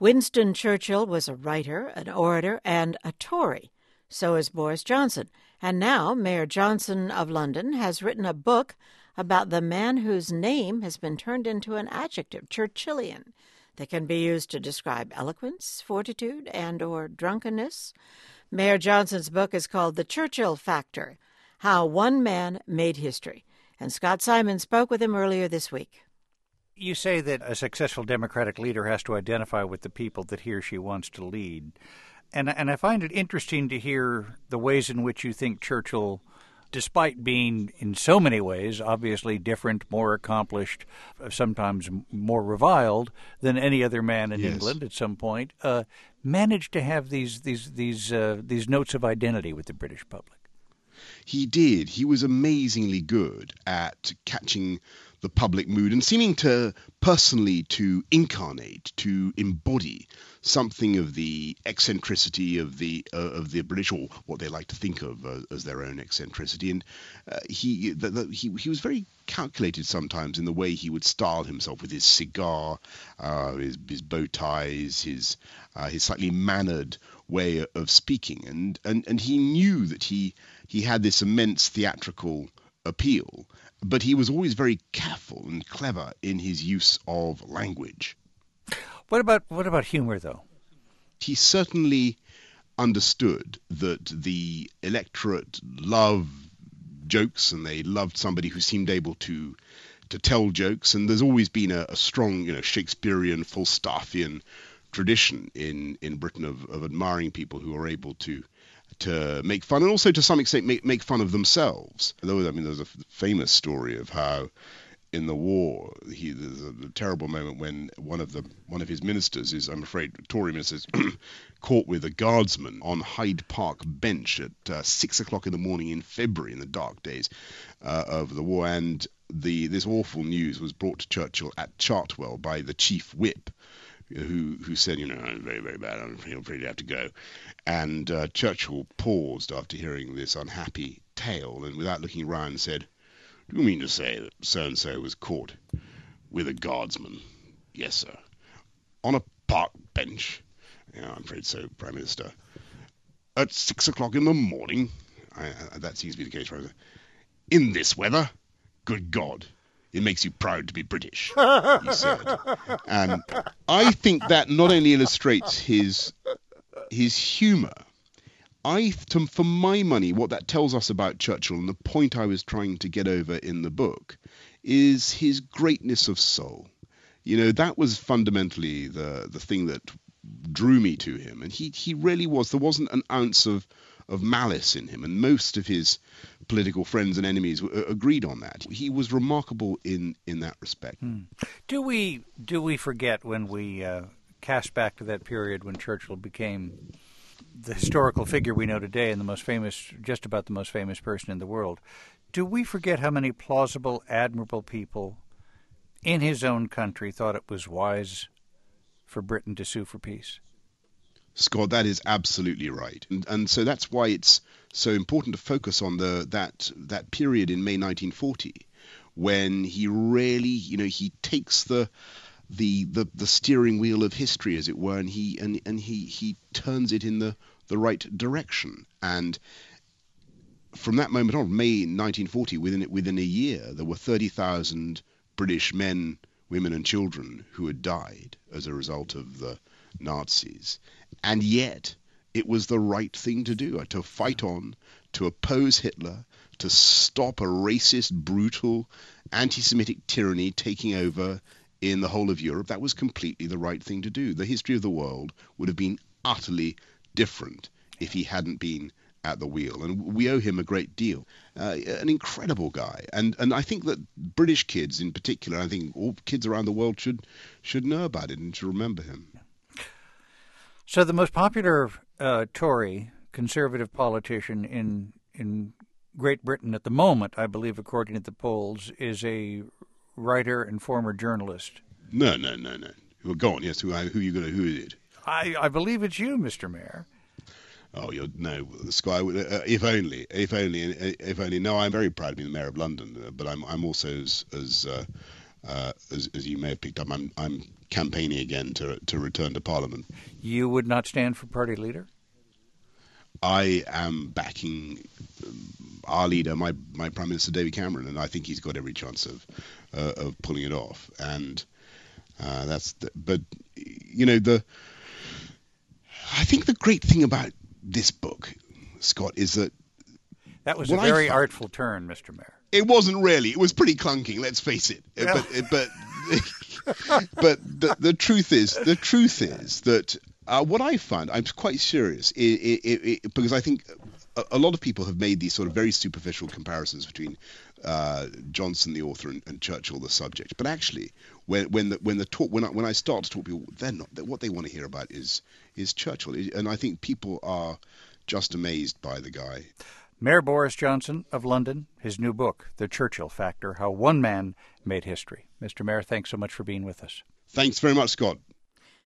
Winston Churchill was a writer, an orator, and a Tory. So is Boris Johnson. And now Mayor Johnson of London has written a book about the man whose name has been turned into an adjective, Churchillian, that can be used to describe eloquence, fortitude, and or drunkenness. Mayor Johnson's book is called The Churchill Factor, How One Man Made History. And Scott Simon spoke with him earlier this week. You say that a successful Democratic leader has to identify with the people that he or she wants to lead. And I find it interesting to hear the ways in which you think Churchill, despite being in so many ways obviously different, more accomplished, sometimes more reviled than any other man in England at some point, managed to have these notes of identity with the British public. He did. He was amazingly good at catching the public mood and seeming to personally to incarnate, to embody something of the eccentricity of the British, or what they like to think of as their own eccentricity. And he was very calculated sometimes in the way he would style himself, with his cigar, his bow ties, his slightly mannered way of speaking, and he knew that he had this immense theatrical appeal, but he was always very careful and clever in his use of language. What about humor, though? He certainly understood that the electorate loved jokes, and they loved somebody who seemed able to tell jokes. And there's always been a strong, Shakespearean, Falstaffian tradition in Britain of admiring people who are able to make fun, and also to some extent make fun of themselves. There's a famous story of how in the war, there's a terrible moment when one of his ministers is, I'm afraid, Tory ministers, caught with a guardsman on Hyde Park bench at 6 o'clock in the morning in February, in the dark days of the war, and this awful news was brought to Churchill at Chartwell by the chief whip, who said, I'm very, very bad, I'm afraid to have to go. And Churchill paused after hearing this unhappy tale, and without looking round said, "Do you mean to say that so-and-so was caught with a guardsman?" "Yes, sir." "On a park bench?" "Yeah, I'm afraid so, Prime Minister." "At 6 o'clock in the morning?" That seems to be the case, right? "In this weather? Good God. It makes you proud to be British," he said. And I think that not only illustrates his humour, for my money, what that tells us about Churchill, and the point I was trying to get over in the book, is his greatness of soul. That was fundamentally the thing that drew me to him. And he really was. There wasn't an ounce of malice in him, and most of his political friends and enemies agreed on that. He was remarkable in that respect. Do we forget, when we cast back to that period when Churchill became the historical figure we know today and just about the most famous person in the world, do we forget how many plausible, admirable people in his own country thought it was wise for Britain to sue for peace? Scott, that is absolutely right. And so that's why it's so important to focus on that period in May 1940, when he really, he takes the steering wheel of history, as it were, and he turns it in the right direction. And from that moment on, May 1940, within a year, there were 30,000 British men, women, and children who had died as a result of the Nazis. And yet, it was the right thing to do, to fight on, to oppose Hitler, to stop a racist, brutal, anti-Semitic tyranny taking over in the whole of Europe. That was completely the right thing to do. The history of the world would have been utterly different if he hadn't been at the wheel, and we owe him a great deal. An incredible guy, and I think that British kids in particular, I think all kids around the world should know about it and should remember him. So the most popular Tory conservative politician in Great Britain at the moment, I believe, according to the polls, is a writer and former journalist. No. Well, go on. Yes, who is it? I believe it's you, Mr. Mayor. Oh, no, Sky. If only. No, I'm very proud to be the mayor of London, but I'm also as you may have picked up, I'm campaigning again to return to Parliament. You would not stand for party leader? I am backing our leader, my Prime Minister David Cameron, and I think he's got every chance of pulling it off. And I think the great thing about this book, Scott, is that was a very artful turn, Mr. Mayor. It wasn't really. It was pretty clunking. Let's face it. Yeah. But the truth is that what I found, I'm quite serious, because I think a lot of people have made these sort of very superficial comparisons between Johnson, the author, and Churchill, the subject. But actually, when I start to talk to people, they're not. What they want to hear about is Churchill, and I think people are just amazed by the guy. Mayor Boris Johnson of London, his new book, The Churchill Factor: How One Man Made History. Mr. Mayor, thanks so much for being with us. Thanks very much, Scott.